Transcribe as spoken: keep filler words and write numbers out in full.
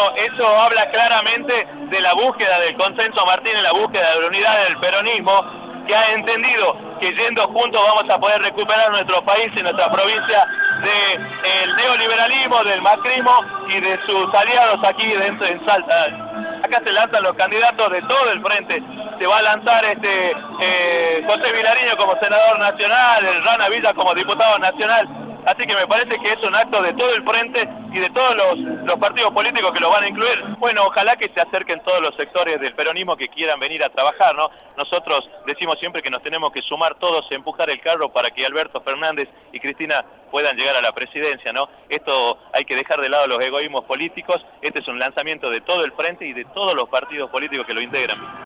Bueno, eso habla claramente de la búsqueda del consenso, Martín, en la búsqueda de la unidad del peronismo, que ha entendido que yendo juntos vamos a poder recuperar nuestro país y nuestra provincia del neoliberalismo, del macrismo y de sus aliados aquí dentro en Salta. Acá se lanzan los candidatos de todo el frente. Se va a lanzar este eh, José Vilariño como senador nacional, el Rana Villa como diputado nacional. Así que me parece que es un acto de todo el frente y de todos los, los partidos políticos que lo van a incluir. Bueno, ojalá que se acerquen todos los sectores del peronismo que quieran venir a trabajar, ¿no? Nosotros decimos siempre que nos tenemos que sumar todos, empujar el carro para que Alberto Fernández y Cristina puedan llegar a la presidencia, ¿no? Esto hay que dejar de lado los egoísmos políticos. Este es un lanzamiento de todo el frente y de todos los partidos políticos que lo integran.